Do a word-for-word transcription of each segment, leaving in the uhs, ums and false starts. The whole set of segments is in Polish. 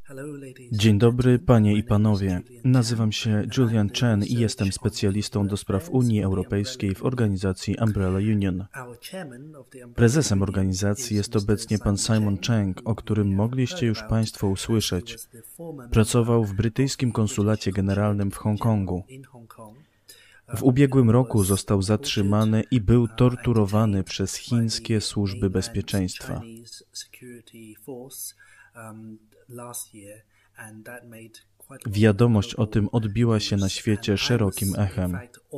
Dzień dobry, panie i panowie. Nazywam się Julian Chen i jestem specjalistą do spraw Unii Europejskiej w organizacji Umbrella Union. Prezesem organizacji jest obecnie pan Simon Cheng, o którym mogliście już państwo usłyszeć. Pracował w brytyjskim konsulacie generalnym w Hongkongu. W ubiegłym roku został zatrzymany i był torturowany przez chińskie służby bezpieczeństwa. Wiadomość o tym odbiła się na świecie szerokim echem.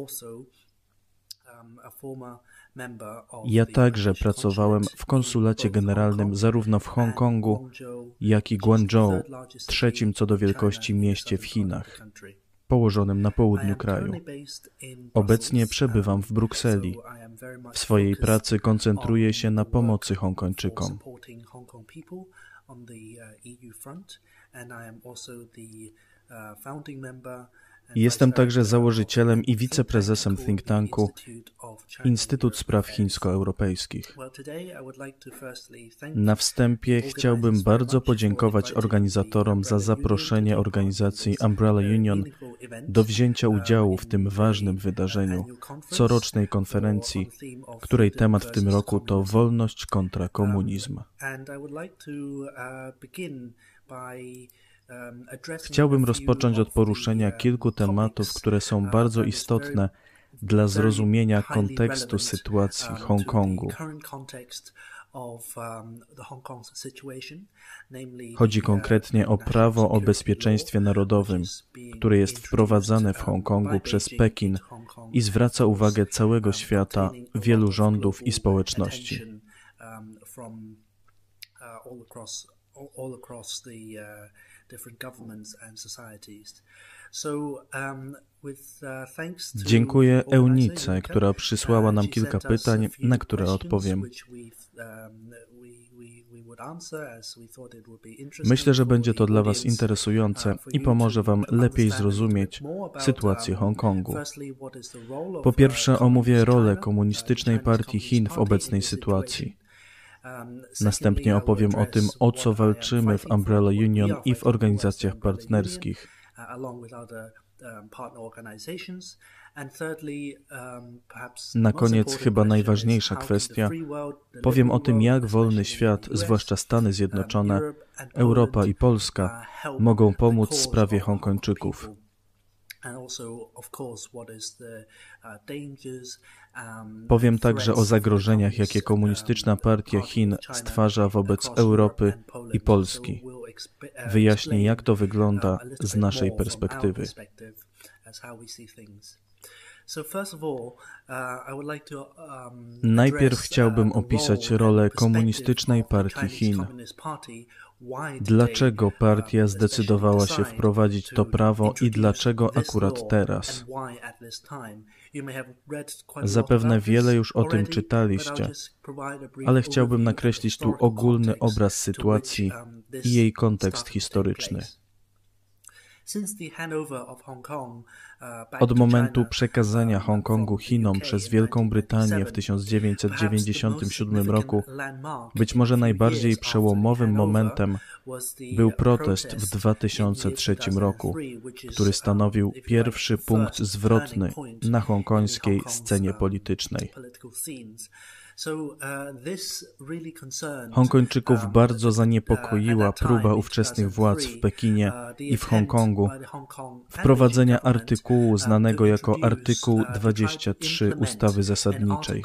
Ja także pracowałem w konsulacie generalnym zarówno w Hongkongu, jak i Guangzhou, trzecim co do wielkości mieście w Chinach, położonym na południu kraju. Obecnie przebywam w Brukseli. W swojej pracy koncentruję się na pomocy Hongkończykom. Jestem także założycielem i wiceprezesem think tanku Instytut Spraw Chińsko-Europejskich. Na wstępie chciałbym bardzo podziękować organizatorom za zaproszenie organizacji Umbrella Union do wzięcia udziału w tym ważnym wydarzeniu, corocznej konferencji, której temat w tym roku to wolność kontra komunizm. Chciałbym rozpocząć od poruszenia kilku tematów, które są bardzo istotne dla zrozumienia kontekstu sytuacji Hongkongu. Chodzi konkretnie o prawo o bezpieczeństwie narodowym, które jest wprowadzane w Hongkongu przez Pekin i zwraca uwagę całego świata, wielu rządów i społeczności. Dziękuję Eunice, która przysłała nam kilka pytań, na które odpowiem. Myślę, że będzie to dla Was interesujące i pomoże Wam lepiej zrozumieć sytuację Hongkongu. Po pierwsze, omówię rolę Komunistycznej Partii Chin w obecnej sytuacji. Następnie opowiem o tym, o co walczymy w Umbrella Union i w organizacjach partnerskich. Na koniec, chyba najważniejsza kwestia, powiem o tym, jak wolny świat, zwłaszcza Stany Zjednoczone, Europa i Polska, mogą pomóc w sprawie Hongkończyków. Powiem także o zagrożeniach, jakie Komunistyczna Partia Chin stwarza wobec Europy i Polski. Wyjaśnię, jak to wygląda z naszej perspektywy. Najpierw chciałbym opisać rolę Komunistycznej Partii Chin. Dlaczego partia zdecydowała się wprowadzić to prawo i dlaczego akurat teraz? Zapewne wiele już o tym czytaliście, ale chciałbym nakreślić tu ogólny obraz sytuacji i jej kontekst historyczny. Od momentu przekazania Hongkongu Chinom przez Wielką Brytanię w tysiąc dziewięćset dziewięćdziesiątym siódmym roku, być może najbardziej przełomowym momentem był protest w dwa tysiące trzecim roku, który stanowił pierwszy punkt zwrotny na hongkońskiej scenie politycznej. Hongkończyków bardzo zaniepokoiła próba ówczesnych władz w Pekinie i w Hongkongu wprowadzenia artykułu znanego jako artykuł dwadzieścia trzy ustawy zasadniczej.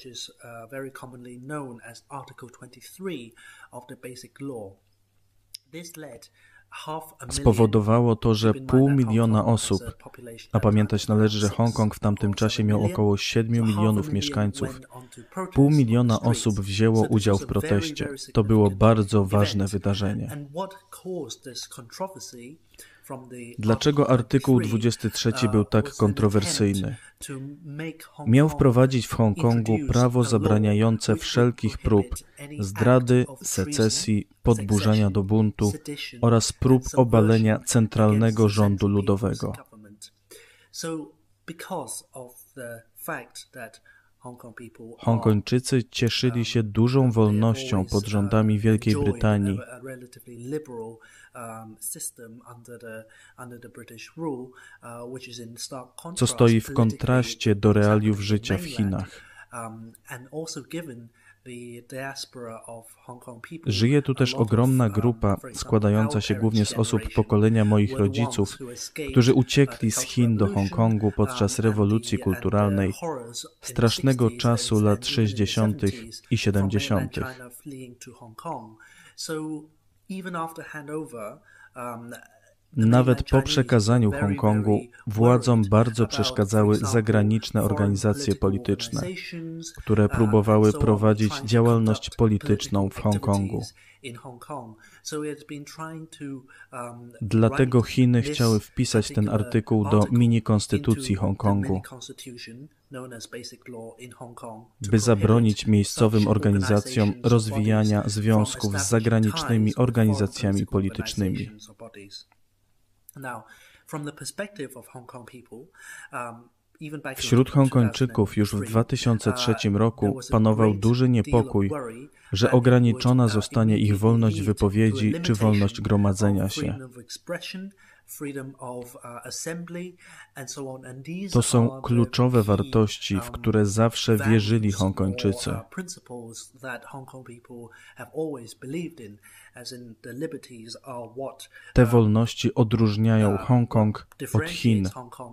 Spowodowało to, że pół miliona osób, a pamiętać należy, że Hongkong w tamtym czasie miał około siedmiu milionów mieszkańców, pół miliona osób wzięło udział w proteście. To było bardzo ważne wydarzenie. Dlaczego artykuł dwudziesty trzeci był tak kontrowersyjny? Miał wprowadzić w Hongkongu prawo zabraniające wszelkich prób zdrady, secesji, podburzania do buntu oraz prób obalenia centralnego rządu ludowego. Hongkończycy cieszyli się dużą wolnością pod rządami Wielkiej Brytanii, co stoi w kontraście do realiów życia w Chinach. Żyje tu też ogromna grupa składająca się głównie z osób pokolenia moich rodziców, którzy uciekli z Chin do Hongkongu podczas rewolucji kulturalnej, strasznego czasu lat sześćdziesiątych i siedemdziesiątych. Nawet po przekazaniu Hongkongu władzom bardzo przeszkadzały zagraniczne organizacje polityczne, które próbowały prowadzić działalność polityczną w Hongkongu. Dlatego Chiny chciały wpisać ten artykuł do mini-konstytucji Hongkongu, by zabronić miejscowym organizacjom rozwijania związków z zagranicznymi organizacjami politycznymi. Wśród Hongkończyków już w dwa tysiące trzecim roku panował duży niepokój, że ograniczona zostanie ich wolność wypowiedzi czy wolność gromadzenia się. To są kluczowe wartości, w które zawsze wierzyli Hongkończycy. Te wolności odróżniają Hongkong od Chin.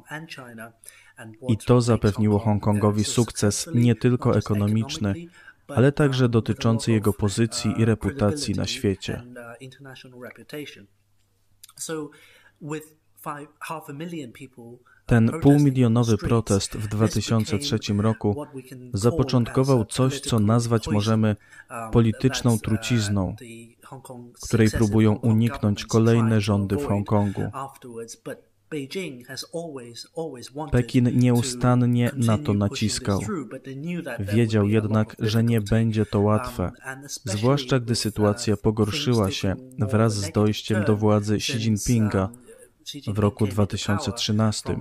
I to zapewniło Hongkongowi sukces nie tylko ekonomiczny, ale także dotyczący jego pozycji i reputacji na świecie. Ten półmilionowy protest w dwa tysiące trzecim roku zapoczątkował coś, co nazwać możemy polityczną trucizną, której próbują uniknąć kolejne rządy w Hongkongu. Pekin nieustannie na to naciskał. Wiedział jednak, że nie będzie to łatwe, zwłaszcza gdy sytuacja pogorszyła się wraz z dojściem do władzy Xi Jinpinga w roku dwa tysiące trzynastym.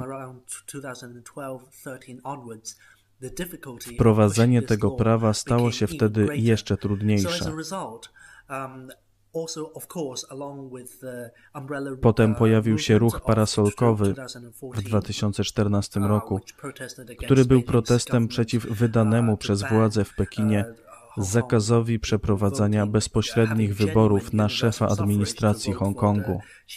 Wprowadzenie tego prawa stało się wtedy jeszcze trudniejsze. Potem pojawił się ruch parasolkowy w dwa tysiące czternastym roku, który był protestem przeciw wydanemu przez władze w Pekinie zakazowi przeprowadzania bezpośrednich wyborów na szefa administracji Hongkongu.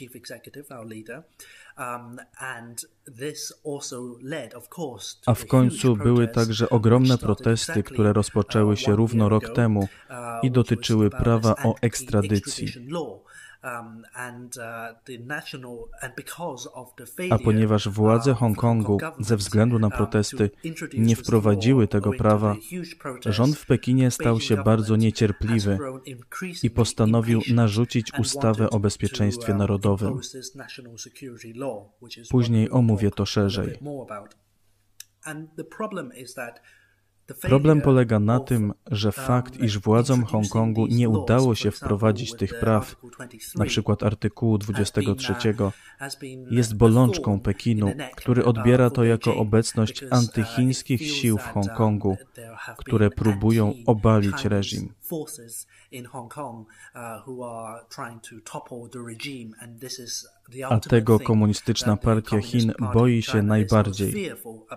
A w końcu były także ogromne protesty, które rozpoczęły się równo rok temu i dotyczyły prawa o ekstradycji. A ponieważ władze Hongkongu ze względu na protesty nie wprowadziły tego prawa, rząd w Pekinie stał się bardzo niecierpliwy i postanowił narzucić ustawę o bezpieczeństwie narodowym. Później omówię to szerzej. Problem polega na tym, że fakt, iż władzom Hongkongu nie udało się wprowadzić tych praw, na przykład artykułu dwudziestego trzeciego, jest bolączką Pekinu, który odbiera to jako obecność antychińskich sił w Hongkongu, które próbują obalić reżim. A tego Komunistyczna Partia Chin boi się najbardziej.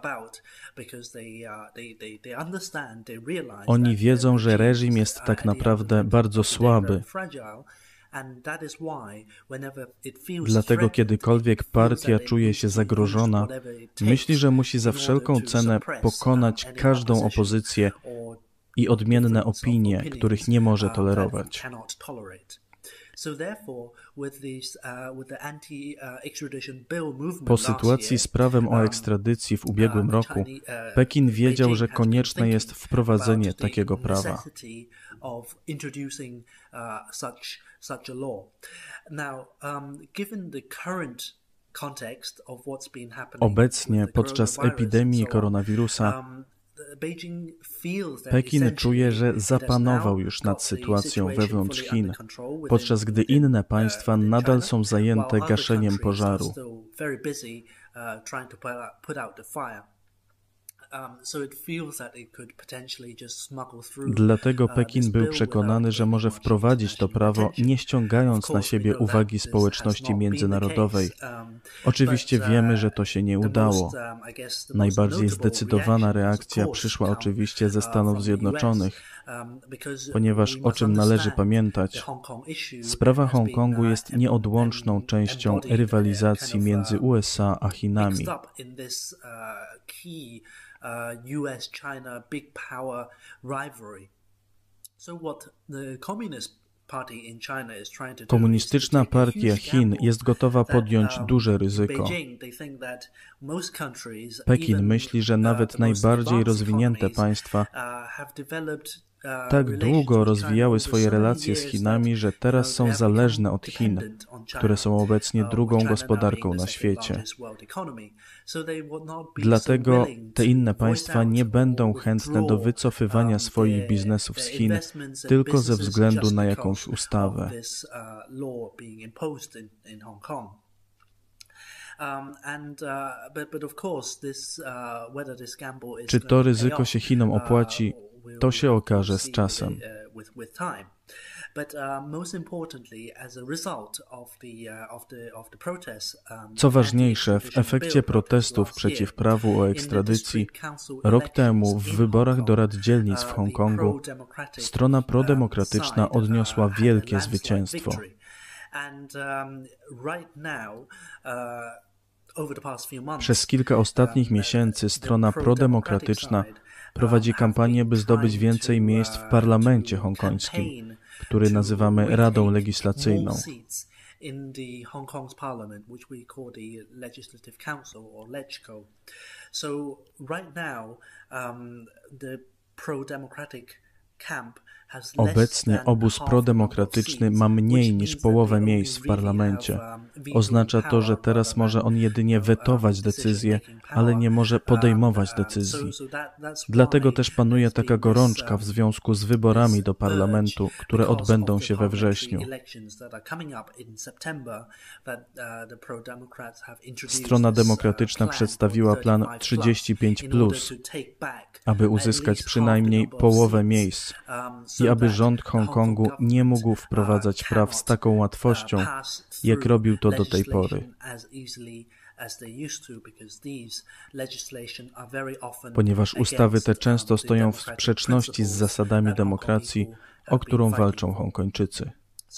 Oni wiedzą, że reżim jest tak naprawdę bardzo słaby. Dlatego kiedykolwiek partia czuje się zagrożona, myśli, że musi za wszelką cenę pokonać każdą opozycję i odmienne opinie, których nie może tolerować. Po sytuacji z prawem o ekstradycji w ubiegłym roku, Pekin wiedział, że konieczne jest wprowadzenie takiego prawa. Obecnie, podczas epidemii koronawirusa, Pekin czuje, że zapanował już nad sytuacją wewnątrz Chin, podczas gdy inne państwa nadal są zajęte gaszeniem pożaru. Dlatego Pekin był przekonany, że może wprowadzić to prawo, nie ściągając na siebie uwagi społeczności międzynarodowej. Oczywiście wiemy, że to się nie udało. Najbardziej zdecydowana reakcja przyszła oczywiście ze Stanów Zjednoczonych, ponieważ o czym należy pamiętać, sprawa Hongkongu jest nieodłączną częścią rywalizacji między U S A a Chinami. U S China big power rivalry. So what the communist party in China is trying to do. Komunistyczna partia Chin jest gotowa podjąć duże ryzyko. Pekin myśli, że nawet najbardziej rozwinięte państwa tak długo rozwijały swoje relacje z Chinami, że teraz są zależne od Chin, które są obecnie drugą gospodarką na świecie. Dlatego te inne państwa nie będą chętne do wycofywania swoich biznesów z Chin tylko ze względu na jakąś ustawę. Czy to ryzyko się Chinom opłaci? To się okaże z czasem. Co ważniejsze, w efekcie protestów przeciw prawu o ekstradycji, rok temu w wyborach do rad dzielnic w Hongkongu strona prodemokratyczna odniosła wielkie zwycięstwo. Przez kilka ostatnich miesięcy strona prodemokratyczna prowadzi kampanię, by zdobyć więcej miejsc w parlamencie hongkońskim, który nazywamy Radą Legislacyjną. Obecnie obóz prodemokratyczny ma mniej niż połowę miejsc w parlamencie. Oznacza to, że teraz może on jedynie wetować decyzje, ale nie może podejmować decyzji. Dlatego też panuje taka gorączka w związku z wyborami do parlamentu, które odbędą się we wrześniu. Strona demokratyczna przedstawiła plan trzydzieści pięć plus, aby uzyskać przynajmniej połowę miejsc i aby rząd Hongkongu nie mógł wprowadzać praw z taką łatwością, jak robił to do tej pory. Ponieważ ustawy te często stoją w sprzeczności z zasadami demokracji, o którą walczą Hongkończycy.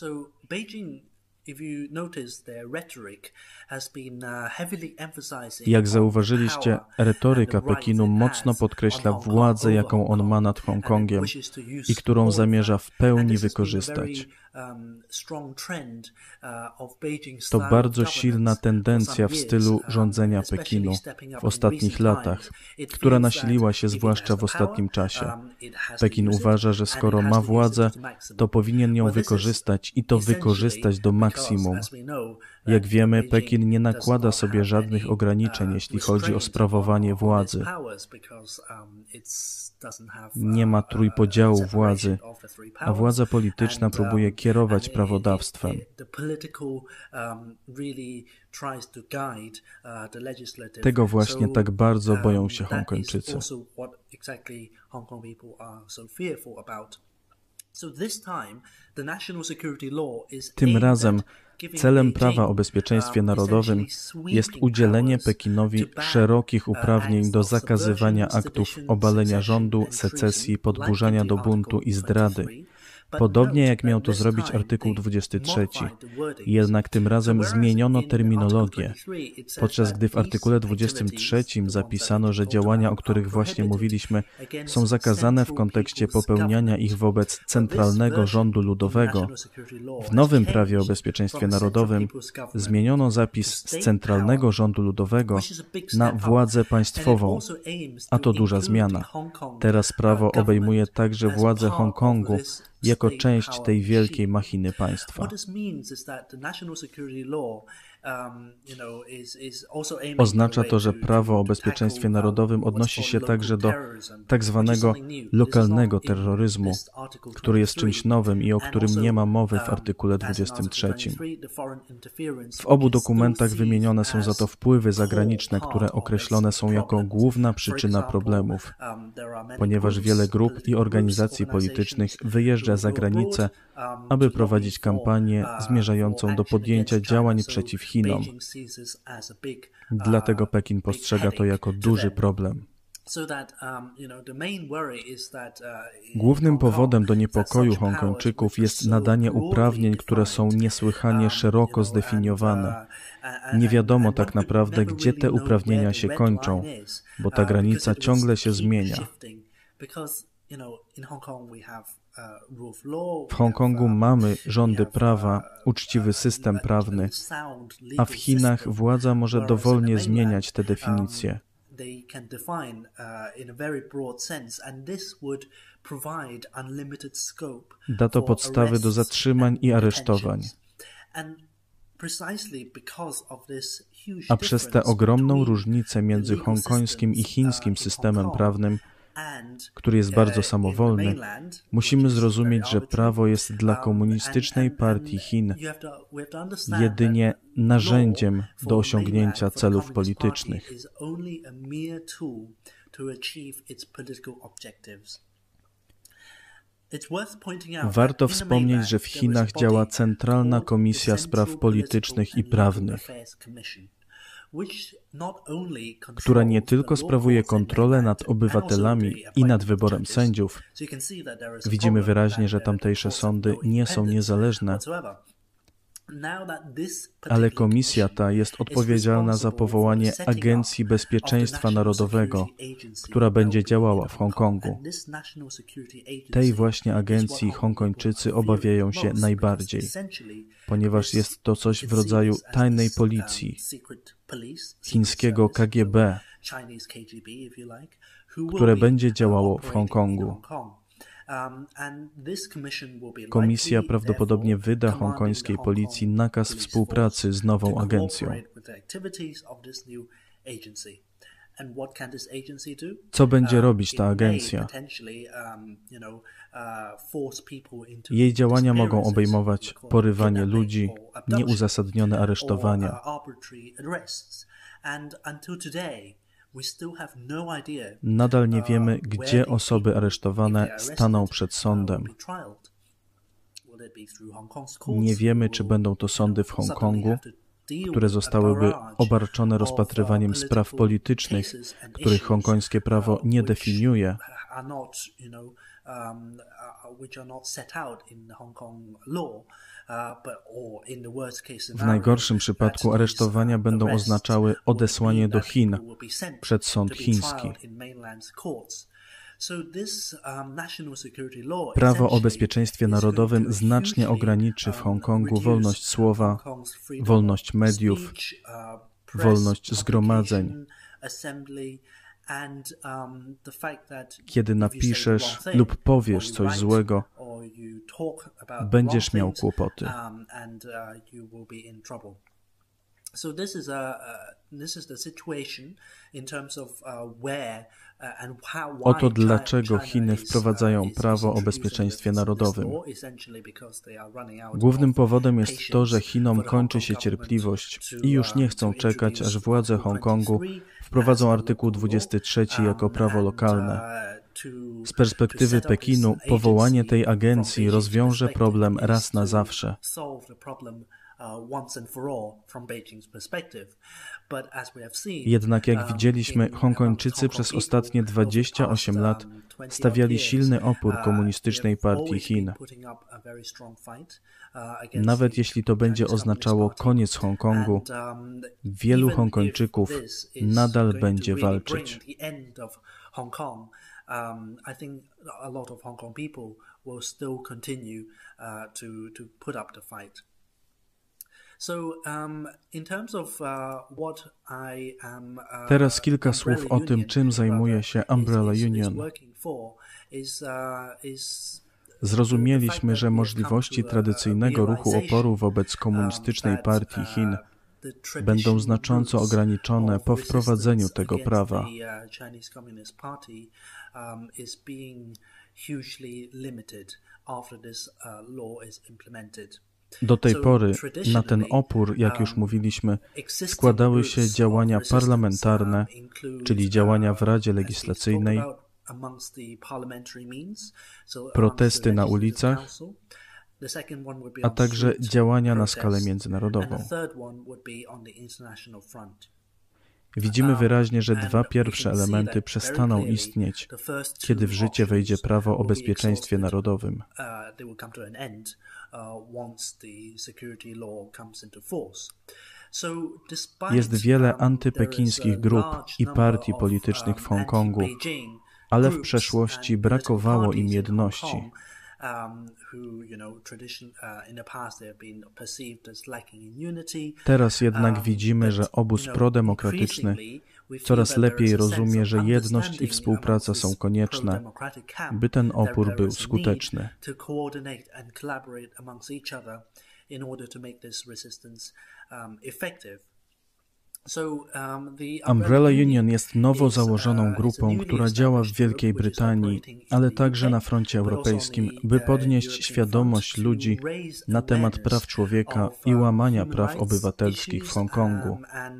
Jak zauważyliście, retoryka Pekinu mocno podkreśla władzę, jaką on ma nad Hongkongiem i którą zamierza w pełni wykorzystać. To bardzo silna tendencja w stylu rządzenia Pekinu w ostatnich latach, która nasiliła się zwłaszcza w ostatnim czasie. Pekin uważa, że skoro ma władzę, to powinien ją wykorzystać i to wykorzystać do maksimum. Jak wiemy, Pekin nie nakłada sobie żadnych ograniczeń, jeśli chodzi o sprawowanie władzy. Nie ma trójpodziału władzy, a władza polityczna próbuje kierować prawodawstwem. Tego właśnie tak bardzo boją się Hongkończycy. Tym razem celem prawa o bezpieczeństwie narodowym jest udzielenie Pekinowi szerokich uprawnień do zakazywania aktów obalenia rządu, secesji, podburzania do buntu i zdrady. Podobnie jak miał to zrobić artykuł dwudziesty trzeci. Jednak tym razem zmieniono terminologię, podczas gdy w artykule dwudziestym trzecim zapisano, że działania, o których właśnie mówiliśmy, są zakazane w kontekście popełniania ich wobec centralnego rządu ludowego. W nowym prawie o bezpieczeństwie narodowym zmieniono zapis z centralnego rządu ludowego na władzę państwową, a to duża zmiana. Teraz prawo obejmuje także władzę Hongkongu jako część tej wielkiej machiny państwa. Oznacza to, że prawo o bezpieczeństwie narodowym odnosi się także do tak zwanego lokalnego terroryzmu, który jest czymś nowym i o którym nie ma mowy w artykule dwudziestym trzecim. W obu dokumentach wymienione są za to wpływy zagraniczne, które określone są jako główna przyczyna problemów, ponieważ wiele grup i organizacji politycznych wyjeżdża za granicę, aby prowadzić kampanię zmierzającą do podjęcia działań przeciw Chinom. Dlatego Pekin postrzega to jako duży problem. Głównym powodem do niepokoju Hongkończyków jest nadanie uprawnień, które są niesłychanie szeroko zdefiniowane. Nie wiadomo tak naprawdę, gdzie te uprawnienia się kończą, bo ta granica ciągle się zmienia. W Hongkongu mamy rządy prawa, uczciwy system prawny, a w Chinach władza może dowolnie zmieniać te definicje. Da to podstawy do zatrzymań i aresztowań. A przez tę ogromną różnicę między hongkońskim i chińskim systemem prawnym, który jest bardzo samowolny, musimy zrozumieć, że prawo jest dla komunistycznej partii Chin jedynie narzędziem do osiągnięcia celów politycznych. Warto wspomnieć, że w Chinach działa Centralna Komisja Spraw Politycznych i Prawnych, która nie tylko sprawuje kontrolę nad obywatelami i nad wyborem sędziów. Widzimy wyraźnie, że tamtejsze sądy nie są niezależne, ale komisja ta jest odpowiedzialna za powołanie Agencji Bezpieczeństwa Narodowego, która będzie działała w Hongkongu. Tej właśnie agencji Hongkończycy obawiają się najbardziej, ponieważ jest to coś w rodzaju tajnej policji, chińskiego K G B, które będzie działało w Hongkongu. Komisja prawdopodobnie wyda hongkońskiej policji nakaz współpracy z nową agencją. Co będzie robić ta agencja? Jej działania mogą obejmować porywanie ludzi, nieuzasadnione aresztowania. Nadal nie wiemy, gdzie osoby aresztowane staną przed sądem. Nie wiemy, czy będą to sądy w Hongkongu, które zostałyby obarczone rozpatrywaniem spraw politycznych, których hongkońskie prawo nie definiuje, w najgorszym przypadku aresztowania będą oznaczały odesłanie do Chin przed sąd chiński. Prawo o bezpieczeństwie narodowym znacznie ograniczy w Hongkongu wolność słowa, wolność mediów, wolność zgromadzeń. Kiedy napiszesz lub powiesz coś złego, będziesz miał kłopoty. Oto dlaczego Chiny wprowadzają prawo o bezpieczeństwie narodowym. Głównym powodem jest to, że Chinom kończy się cierpliwość i już nie chcą czekać, aż władze Hongkongu wprowadzą artykuł dwudziesty trzeci jako prawo lokalne. Z perspektywy Pekinu powołanie tej agencji rozwiąże problem raz na zawsze. Jednak jak widzieliśmy, Hongkończycy przez ostatnie dwadzieścia osiem lat stawiali silny opór komunistycznej partii Chin. Nawet jeśli to będzie oznaczało koniec Hongkongu, wielu Hongkończyków nadal będzie walczyć. I think a lot of Hong Kong people will still continue uh, to to put up the fight. So, um, in terms of uh, what I am, uh, Teraz kilka słów o tym, czym zajmuje się Umbrella Union. Zrozumieliśmy, że możliwości tradycyjnego ruchu oporu wobec komunistycznej partii Chin będą znacząco ograniczone po wprowadzeniu tego prawa. Do tej pory na ten opór, jak już mówiliśmy, składały się działania parlamentarne, czyli działania w Radzie Legislacyjnej, protesty na ulicach, a także działania na skalę międzynarodową. Widzimy wyraźnie, że dwa pierwsze elementy przestaną istnieć, kiedy w życie wejdzie prawo o bezpieczeństwie narodowym. Jest wiele antypekińskich grup i partii politycznych w Hongkongu, ale w przeszłości brakowało im jedności. Teraz jednak widzimy, że obóz prodemokratyczny coraz lepiej rozumie, że jedność i współpraca są konieczne, by ten opór był skuteczny. Umbrella Union jest nowo założoną grupą, która działa w Wielkiej Brytanii, ale także na froncie europejskim, by podnieść świadomość ludzi na temat praw człowieka i łamania praw obywatelskich w Hongkongu.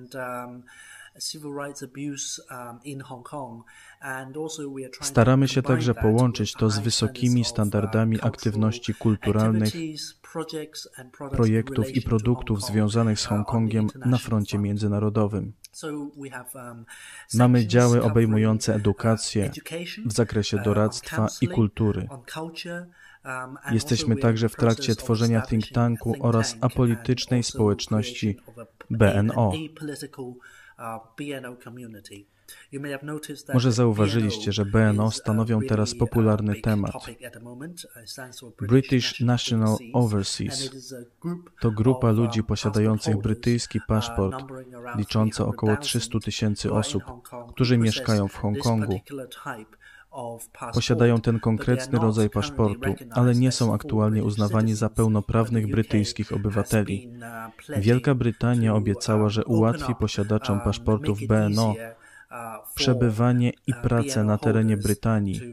Staramy się także połączyć to z wysokimi standardami aktywności kulturalnych, projektów i produktów związanych z Hongkongiem na froncie międzynarodowym. Mamy działy obejmujące edukację w zakresie doradztwa i kultury. Jesteśmy także w trakcie tworzenia think tanku oraz apolitycznej społeczności B N O. Może zauważyliście, że B N O stanowią teraz popularny temat. British National Overseas to grupa ludzi posiadających brytyjski paszport, licząca około trzysta tysięcy osób, którzy mieszkają w Hongkongu. Posiadają ten konkretny rodzaj paszportu, ale nie są aktualnie uznawani za pełnoprawnych brytyjskich obywateli. Wielka Brytania obiecała, że ułatwi posiadaczom paszportów B N O przebywanie i pracę na terenie Brytanii,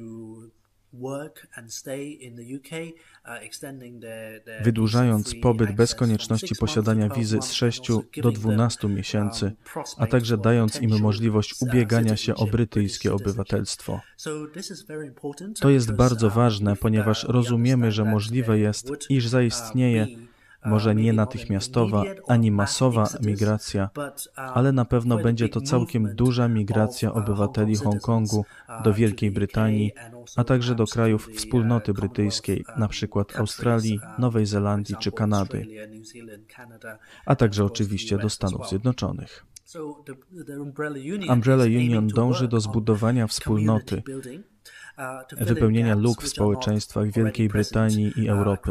wydłużając pobyt bez konieczności posiadania wizy z sześciu do dwunastu miesięcy, a także dając im możliwość ubiegania się o brytyjskie obywatelstwo. To jest bardzo ważne, ponieważ rozumiemy, że możliwe jest, iż zaistnieje może nie natychmiastowa ani masowa migracja, ale na pewno będzie to całkiem duża migracja obywateli Hongkongu do Wielkiej Brytanii, a także do krajów wspólnoty brytyjskiej, na przykład Australii, Nowej Zelandii czy Kanady, a także oczywiście do Stanów Zjednoczonych. Umbrella Union dąży do zbudowania wspólnoty, wypełnienia luk w społeczeństwach Wielkiej Brytanii i Europy.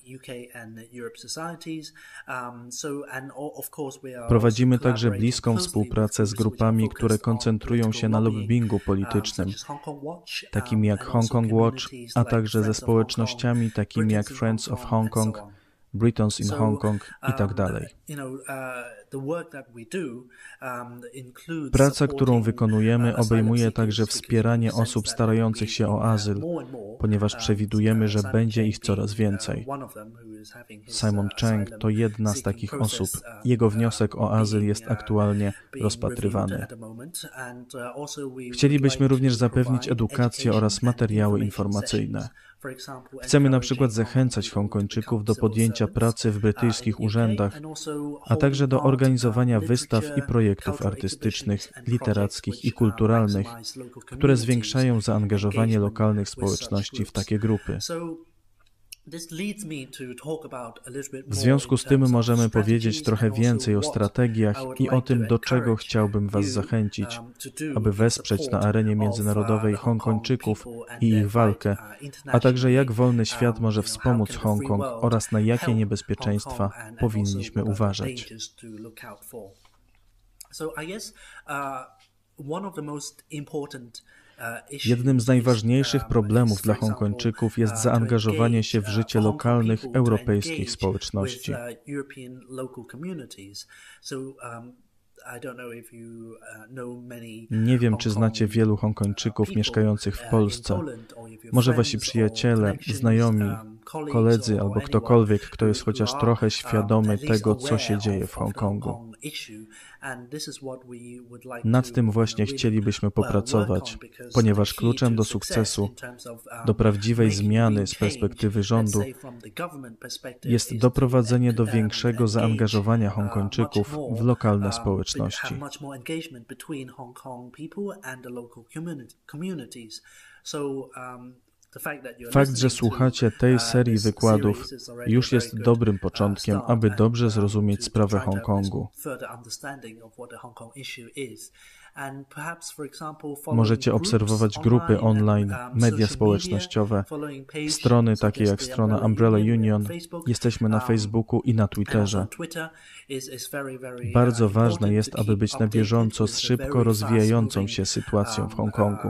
Prowadzimy także bliską współpracę z grupami, które koncentrują się na lobbingu politycznym, takimi jak Hong Kong Watch, a także ze społecznościami takimi jak Friends of Hong Kong, Britons in Hong Kong i tak dalej. Praca, którą wykonujemy, obejmuje także wspieranie osób starających się o azyl, ponieważ przewidujemy, że będzie ich coraz więcej. Simon Cheng to jedna z takich osób. Jego wniosek o azyl jest aktualnie rozpatrywany. Chcielibyśmy również zapewnić edukację oraz materiały informacyjne. Chcemy na przykład zachęcać Hongkończyków do podjęcia pracy w brytyjskich urzędach, a także do organizowania wystaw i projektów artystycznych, literackich i kulturalnych, które zwiększają zaangażowanie lokalnych społeczności w takie grupy. W związku z tym możemy powiedzieć trochę więcej o strategiach i o tym, do czego chciałbym Was zachęcić, aby wesprzeć na arenie międzynarodowej Hongkończyków i ich walkę, a także jak wolny świat może wspomóc Hongkong oraz na jakie niebezpieczeństwa powinniśmy uważać. Jednym z najważniejszych problemów dla Hongkończyków jest zaangażowanie się w życie lokalnych europejskich społeczności. Nie wiem, czy znacie wielu Hongkończyków mieszkających w Polsce. Może wasi przyjaciele, znajomi, koledzy albo ktokolwiek, kto jest chociaż trochę świadomy tego, co się dzieje w Hongkongu. Nad tym właśnie chcielibyśmy popracować, ponieważ kluczem do sukcesu, do prawdziwej zmiany z perspektywy rządu jest doprowadzenie do większego zaangażowania Hongkończyków w lokalne społeczności. Fakt, że słuchacie tej serii wykładów, już jest dobrym początkiem, aby dobrze zrozumieć sprawę Hongkongu. Możecie obserwować grupy online, media społecznościowe, strony takie jak strona Umbrella Union. Jesteśmy na Facebooku i na Twitterze. Bardzo ważne jest, aby być na bieżąco z szybko rozwijającą się sytuacją w Hongkongu.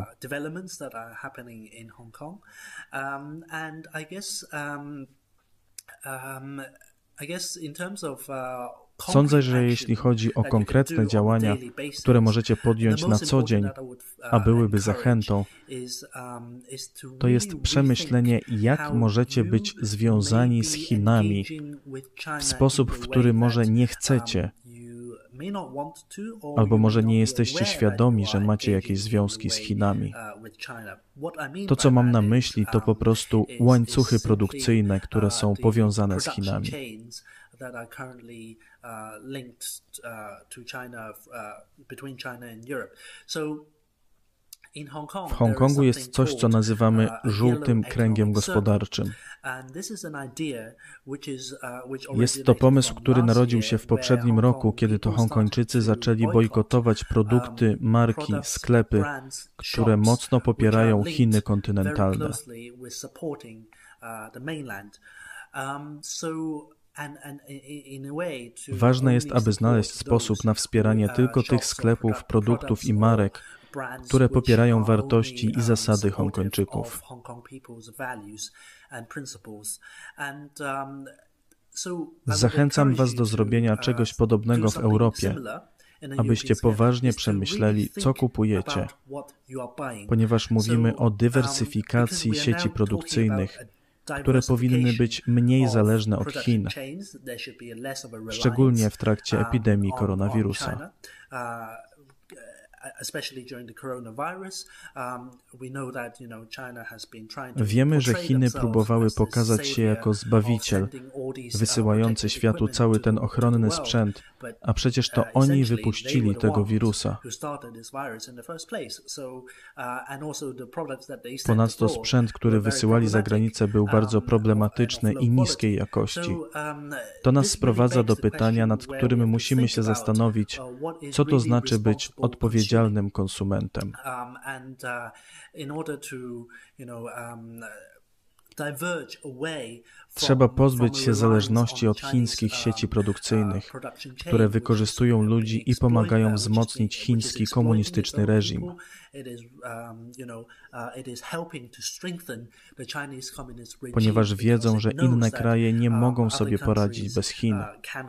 Sądzę, że jeśli chodzi o konkretne działania, które możecie podjąć na co dzień, a byłyby zachętą, to jest przemyślenie, jak możecie być związani z Chinami w sposób, w który może nie chcecie, albo może nie jesteście świadomi, że macie jakieś związki z Chinami. To, co mam na myśli, to po prostu łańcuchy produkcyjne, które są powiązane z Chinami. W Hongkongu jest coś, co nazywamy żółtym kręgiem gospodarczym. Jest to pomysł, który narodził się w poprzednim roku, kiedy to Hongkończycy zaczęli bojkotować produkty, marki, sklepy, które mocno popierają Chiny kontynentalne. Ważne jest, aby znaleźć sposób na wspieranie tylko tych sklepów, produktów i marek, które popierają wartości i zasady Hongkończyków. Zachęcam Was do zrobienia czegoś podobnego w Europie, abyście poważnie przemyśleli, co kupujecie, ponieważ mówimy o dywersyfikacji sieci produkcyjnych, które powinny być mniej zależne od Chin, szczególnie w trakcie epidemii koronawirusa. Wiemy, że Chiny próbowały pokazać się jako zbawiciel, wysyłający światu cały ten ochronny sprzęt, a przecież to oni wypuścili tego wirusa. Ponadto sprzęt, który wysyłali za granicę, był bardzo problematyczny i niskiej jakości. To nas sprowadza do pytania, nad którym musimy się zastanowić, co to znaczy być odpowiedzialnym konsumentem. Trzeba pozbyć się zależności od chińskich sieci produkcyjnych, które wykorzystują ludzi i pomagają wzmocnić chiński komunistyczny reżim. Ponieważ wiedzą, że inne kraje nie mogą sobie poradzić bez Chin.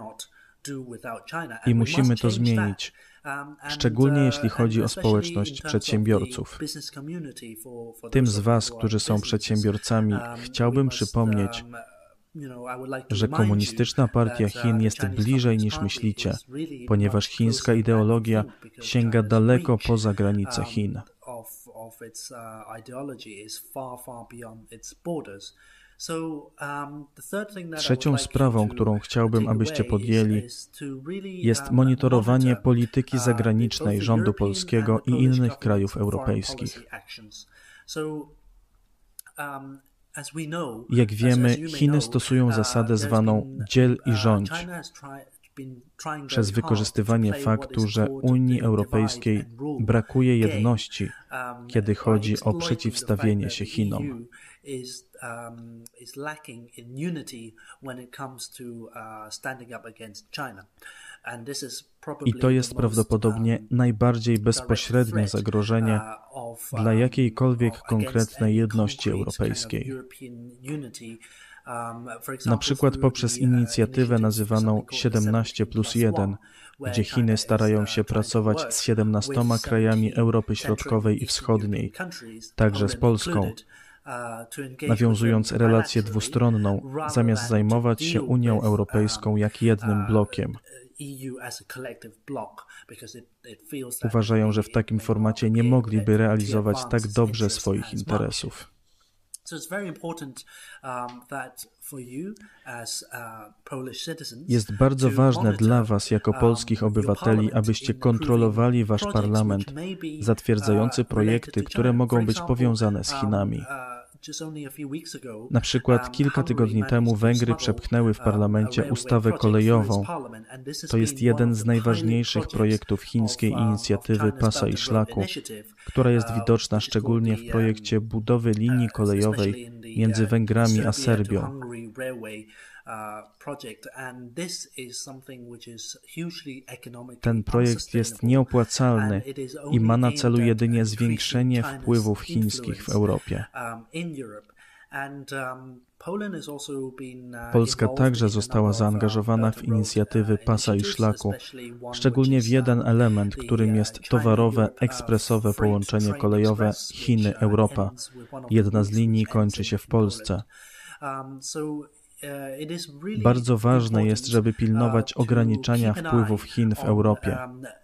I musimy to zmienić, szczególnie jeśli chodzi o społeczność przedsiębiorców. Tym z Was, którzy są przedsiębiorcami, chciałbym przypomnieć, że komunistyczna partia Chin jest bliżej niż myślicie, ponieważ chińska ideologia sięga daleko poza granice Chin. Trzecią sprawą, którą chciałbym, abyście podjęli, jest monitorowanie polityki zagranicznej rządu polskiego i innych krajów europejskich. Jak wiemy, Chiny stosują zasadę zwaną dziel i rządź. przez wykorzystywanie faktu, że Unii Europejskiej brakuje jedności, kiedy chodzi o przeciwstawienie się Chinom. I to jest prawdopodobnie najbardziej bezpośrednie zagrożenie dla jakiejkolwiek konkretnej jedności europejskiej. Na przykład poprzez inicjatywę nazywaną siedemnaście plus jeden, gdzie Chiny starają się pracować z siedemnastoma krajami Europy Środkowej i Wschodniej, także z Polską, nawiązując relację dwustronną, zamiast zajmować się Unią Europejską jak jednym blokiem. Uważają, że w takim formacie nie mogliby realizować tak dobrze swoich interesów. Jest bardzo ważne dla Was jako polskich obywateli, abyście kontrolowali Wasz parlament, zatwierdzający projekty, które mogą być powiązane z Chinami. Na przykład kilka tygodni temu Węgry przepchnęły w parlamencie ustawę kolejową. To jest jeden z najważniejszych projektów chińskiej inicjatywy Pasa i Szlaku, która jest widoczna szczególnie w projekcie budowy linii kolejowej między Węgrami a Serbią. Ten projekt jest nieopłacalny i ma na celu jedynie zwiększenie wpływów chińskich w Europie. Polska także została zaangażowana w inicjatywy Pasa i Szlaku, szczególnie w jeden element, którym jest towarowe, ekspresowe połączenie kolejowe Chiny-Europa. Jedna z linii kończy się w Polsce. Bardzo ważne jest, żeby pilnować ograniczania wpływów Chin w Europie.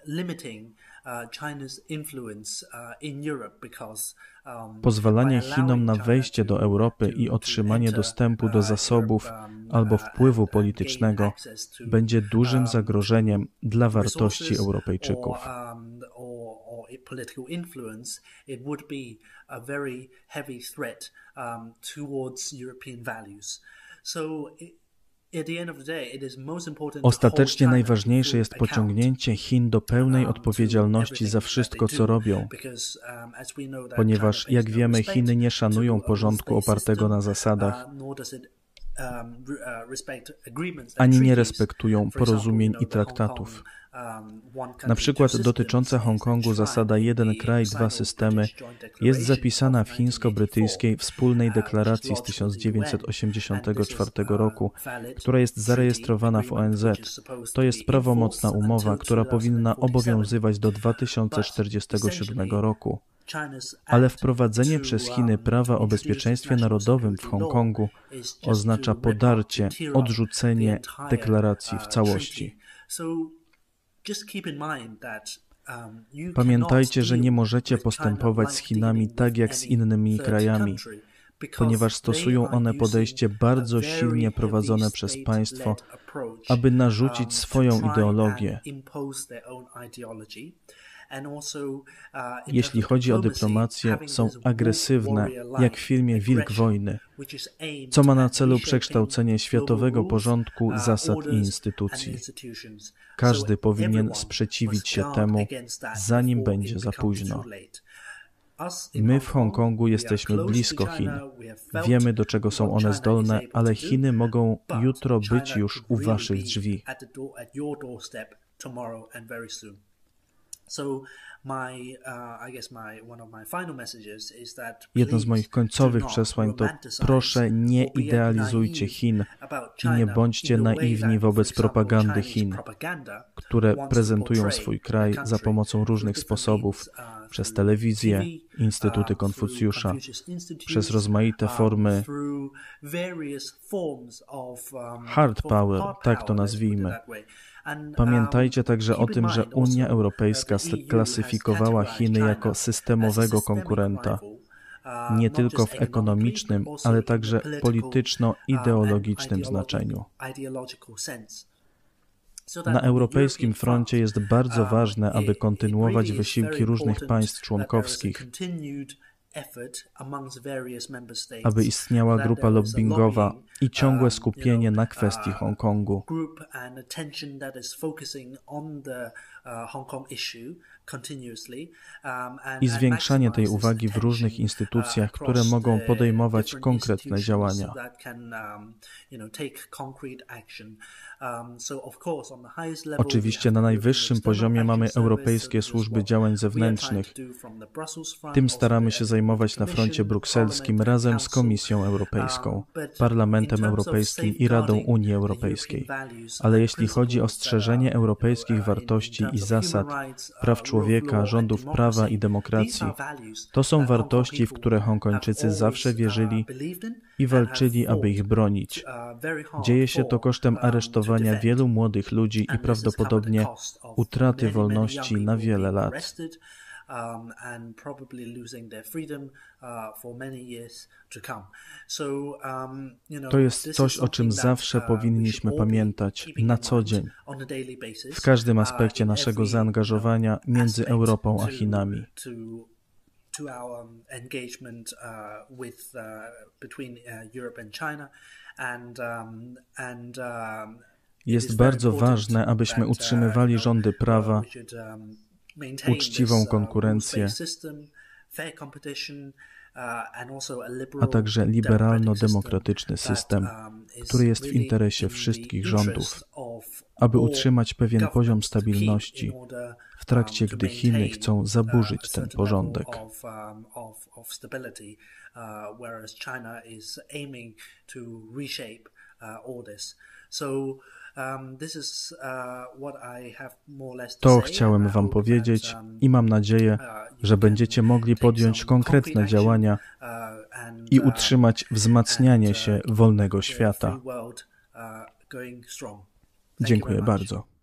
Pozwalanie Chinom na wejście do Europy i otrzymanie dostępu do zasobów albo wpływu politycznego będzie dużym zagrożeniem dla wartości Europejczyków. Ostatecznie najważniejsze jest pociągnięcie Chin do pełnej odpowiedzialności za wszystko, co robią, ponieważ, jak wiemy, Chiny nie szanują porządku opartego na zasadach, ani nie respektują porozumień i traktatów. Na przykład dotycząca Hongkongu zasada jeden kraj, dwa systemy jest zapisana w chińsko-brytyjskiej wspólnej deklaracji z tysiąc dziewięćset osiemdziesiątego czwartego roku, która jest zarejestrowana w O N Z. To jest prawomocna umowa, która powinna obowiązywać do dwa tysiące czterdziestego siódmego roku. Ale wprowadzenie przez Chiny prawa o bezpieczeństwie narodowym w Hongkongu oznacza podarcie, odrzucenie deklaracji w całości. Pamiętajcie, że nie możecie postępować z Chinami tak jak z innymi krajami, ponieważ stosują one podejście bardzo silnie prowadzone przez państwo, aby narzucić swoją ideologię. Jeśli chodzi o dyplomację, są agresywne, jak w filmie Wilk Wojny, co ma na celu przekształcenie światowego porządku, zasad i instytucji. Każdy powinien sprzeciwić się temu, zanim będzie za późno. My w Hongkongu jesteśmy blisko Chin. Wiemy, do czego są one zdolne, ale Chiny mogą jutro być już u waszych drzwi. Jedno z moich końcowych przesłań to: proszę, nie idealizujcie Chin i nie bądźcie naiwni wobec propagandy Chin, które prezentują swój kraj za pomocą różnych sposobów, przez telewizję, instytuty Konfucjusza, przez rozmaite formy hard power, tak to nazwijmy. Pamiętajcie także o tym, że Unia Europejska klasyfikowała Chiny jako systemowego konkurenta, nie tylko w ekonomicznym, ale także polityczno-ideologicznym znaczeniu. Na europejskim froncie jest bardzo ważne, aby kontynuować wysiłki różnych państw członkowskich aby istniała grupa lobbingowa i ciągłe skupienie na kwestii Hongkongu. I zwiększanie tej uwagi w różnych instytucjach, które mogą podejmować konkretne działania. Oczywiście na najwyższym poziomie mamy Europejskie Służby Działań Zewnętrznych. Tym staramy się zajmować na froncie brukselskim razem z Komisją Europejską, Parlamentem Europejskim i Radą Unii Europejskiej. Ale jeśli chodzi o strzeżenie europejskich wartości i zasad, praw człowieka, rządów prawa i demokracji, to są wartości, w które Hongkończycy zawsze wierzyli i walczyli, aby ich bronić. Dzieje się to kosztem aresztowania wielu młodych ludzi i prawdopodobnie utraty wolności na wiele lat. To jest coś, o czym zawsze powinniśmy pamiętać na co dzień, w każdym aspekcie naszego zaangażowania między Europą a Chinami. to our engagement uh, with uh, between uh, Europe and China and um, and um, jest bardzo ważne, abyśmy utrzymywali rządy prawa, uczciwą konkurencję, a także liberalno-demokratyczny system, który jest w interesie wszystkich rządów, aby utrzymać pewien poziom stabilności w trakcie, gdy Chiny chcą zaburzyć ten porządek. To chciałem Wam powiedzieć i mam nadzieję, że będziecie mogli podjąć konkretne działania i utrzymać wzmacnianie się wolnego świata. Dziękuję bardzo.